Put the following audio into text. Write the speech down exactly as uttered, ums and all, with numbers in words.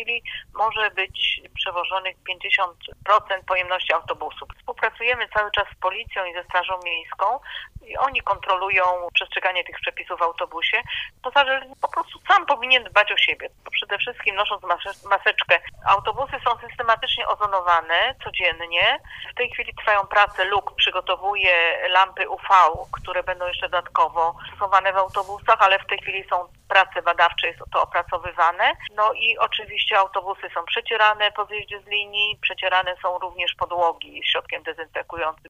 chwili może być przewożonych pięćdziesiąt procent pojemności autobusów. Współpracujemy cały czas z policją i ze Strażą Miejską i oni kontrolują przestrzeganie tych przepisów w autobusie. Pasażer po prostu sam powinien dbać o siebie. Przede wszystkim nosząc maseczkę. Autobusy są systematycznie ozonowane codziennie. W tej chwili trwają prace. Luk przygotowuje lampy U V, które będą jeszcze dodatkowo stosowane w autobusach, ale w tej chwili są prace badawcze, jest to opracowywane. No i oczywiście autobusy są przecierane po zjeździe z linii, przecierane są również podłogi środkiem dezynfekującym.